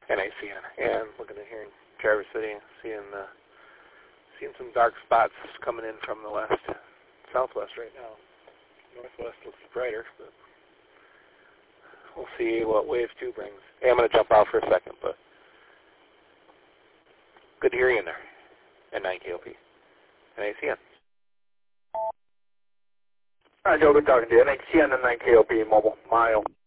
NICN. And looking at here in Traverse City, seeing some dark spots coming in from the west, southwest right now. Northwest looks brighter, but we'll see what wave 2 brings. Hey, I'm going to jump out for a second, but good to hear you in there at 9KOP. NICN. All right, Joe, good talking to you. NICN and 9KOP Mobile, Mile.